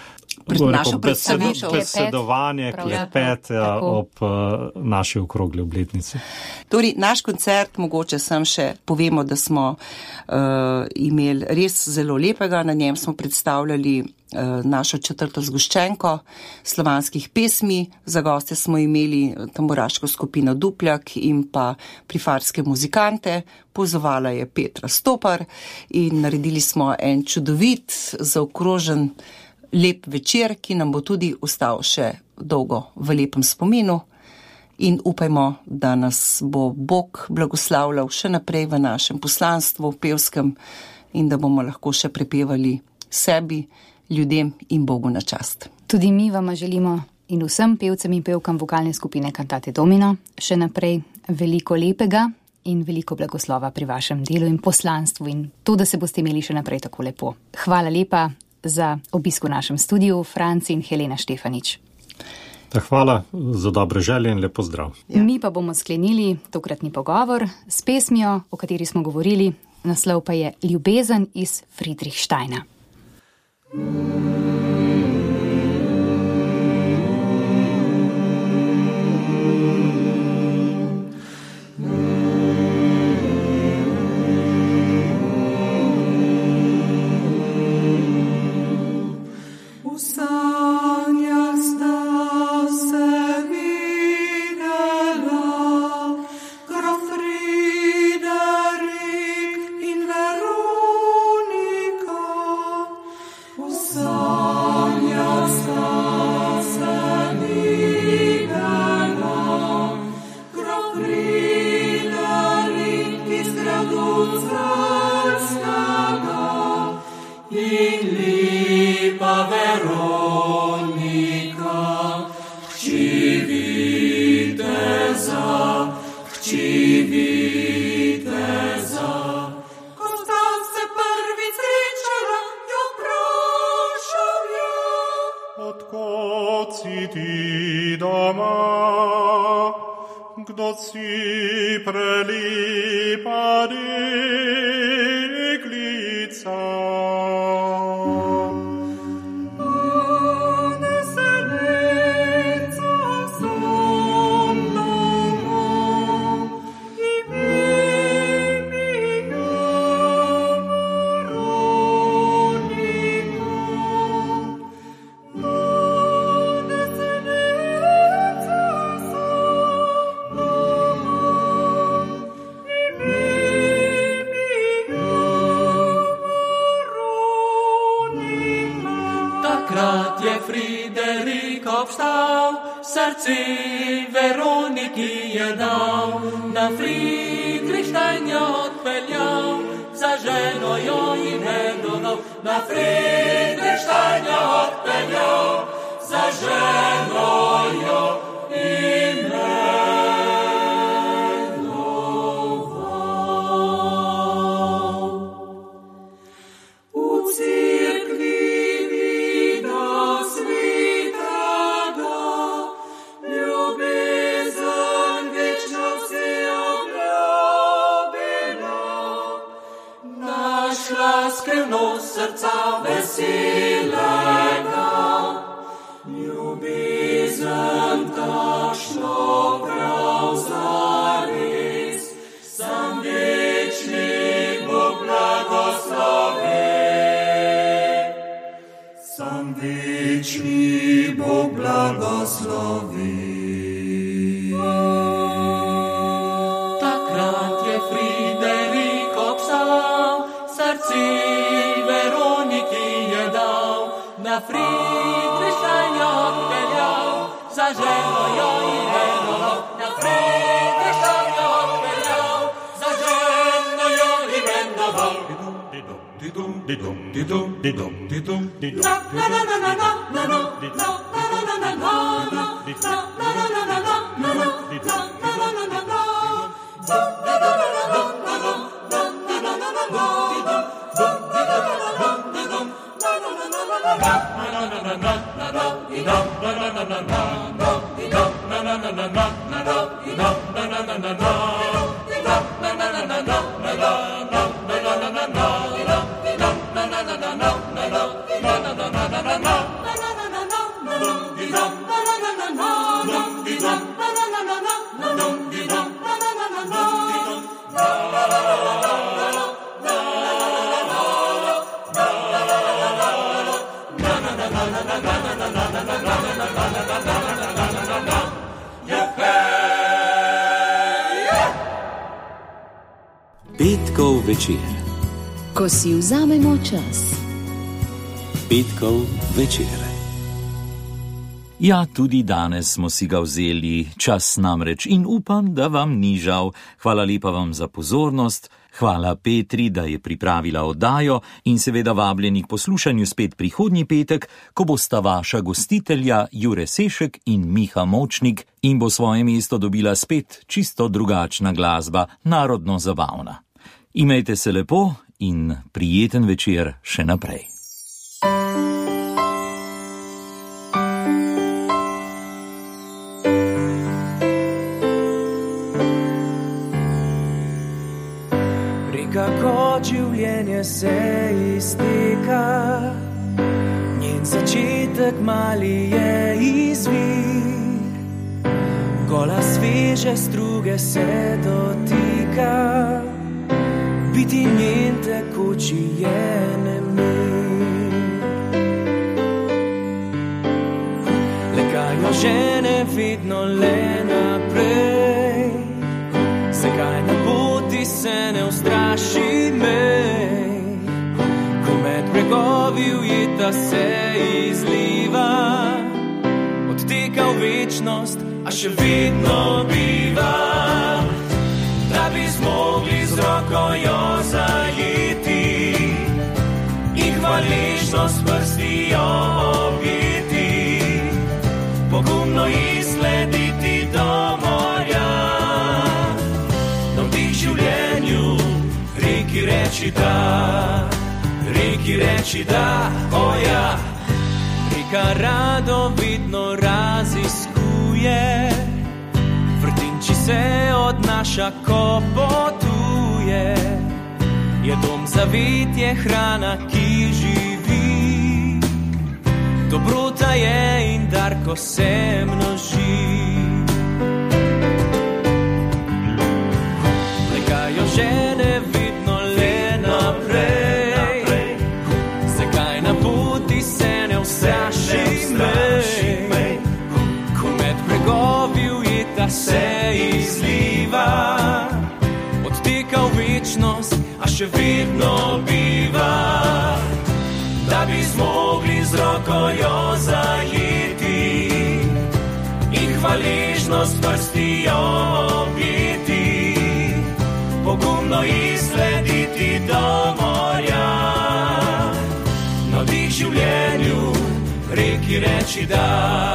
Našo predstavitev. Besedovanje, klepet ja, ob uh, naši okrogli obletnici. Torej, naš koncert, mogoče sem še povemo, da smo uh, imeli res zelo lepega, na njem smo predstavljali uh, našo četrto zgoščenko slovanskih pesmi, za goste smo imeli tamburaško skupino Dupljak in pa prifarske muzikante, pozovala je Petra Stopar in naredili smo en čudovit, zaokrožen lep večer, ki nam bo tudi ostal še dolgo v lepem spominu in upajmo, da nas bo Bog blagoslavljal še naprej v našem poslanstvu pevskem in da bomo lahko še prepevali sebi, ljudem in Bogu na čast. Tudi mi vama želimo in vsem pevcem in pevkam vokalne skupine Cantate Domino še naprej veliko lepega in veliko blagoslova pri vašem delu in poslanstvu in to, da se boste imeli še naprej tako lepo. Hvala lepa za obisk v našem studiu, Franci in Helena Štefanič. Hvala za dobre želje in lepo zdrav. Ja. Mi pa bomo sklenili tokratni pogovor s pesmijo, o kateri smo govorili, naslov pa je Ljubezen iz Friedrichsteina. In lipa Veronika oči viteza. Ko sta se prvi srečala, jo vprašal je: Odkot si ti doma? Kdo si prelipa deklica? Takrat je Friderik obstal, srce Veroniki je dal, na Friedrichstein jo odpeljal, za ženo jo imenoval, na Friedrichstein jo odpeljal, za ženo jo imenoval. V cerkvi skrivnost srca veselega, ljubezen takšno prav zares, sam večni Bog blagoslovi, sam večni Bog blagoslovi. Takrat je Friderik obstal, srce Veroniki je dal, na Friedrichstein jo odpeljal, za ženo jo imenoval, na Friedrichstein jo odpeljal, za ženo jo imenoval. Petkov večer. Ko si vzamemo čas. Petkov večer. Ja, tudi danes smo si ga vzeli, čas namreč, in upam, da vam ni žal. Hvala lepa vam za pozornost, hvala Petri, da je pripravila oddajo in seveda vabljeni k poslušanju spet prihodnji petek, ko bosta vaša gostitelja Jure Sešek in Miha Močnik in bo svoje mesto dobila spet čisto drugačna glasba, narodno zabavna. Imejte se lepo in prijeten večer še naprej. Kako življenje se izteka, njen začetek mali je izvir, gola sveže struge se dotika, biti njen tekoči je nemir. Le kaj jo žene vedno le naprej, zakaj na poti se ne ustraši mej, ko med bregovi ujeta se izliva, odteka v večnost, a še vedno biva, da bi zmogli z roko jo zajeti in hvaležnost prsti jo objeti, pogumno izslediti do morja. reči da, reki reči da, oja. Reka rado vidno raziskuje, vrtinči se odnaša, ko potuje. Je dom zavit, je hrana, ki živi, dobrota je in dar, ko se množi. Lekajo žene vidno le naprej, zakaj na poti se ne ustraši me, ko med bregovi ujeta se izliva, odteka v večnost, a še vedno biva, da bi zmogli z roko jo zajeti in hvaležnost prsti jo objeti, pogumno izslediti do morja, navdih življenju, reki reči da.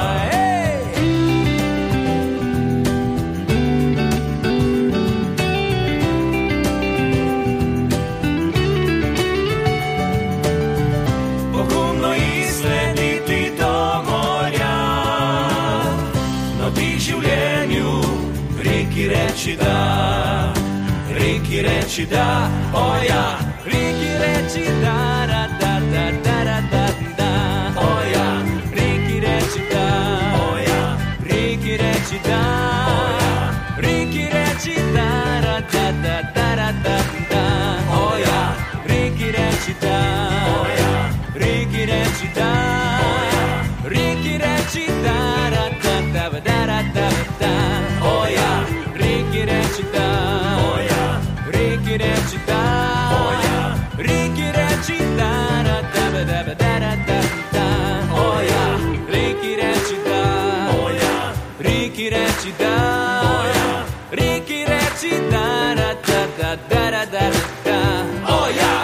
Reči da, reki reči da, oja, reki reči da, da, da, da, da, da, da, oja, reki reči da, oja, reki reči da, oja, reki reči da, da, da, da, da, da, oja, reki reči da, oja, reki reči da, oja, reki reči da, da, da, da, da, da, da, oja. Reki reči da, oja, reki reči da, oja, reki reči da, da, da, da, da, da, da, oja, reki reči da, oja, reki reči da, oja, reki reči da, da, da, da, da, da, oja.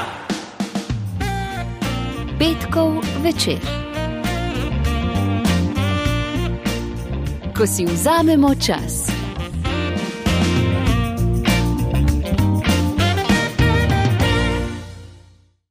Petkov večer. Ko si vzamemo čas.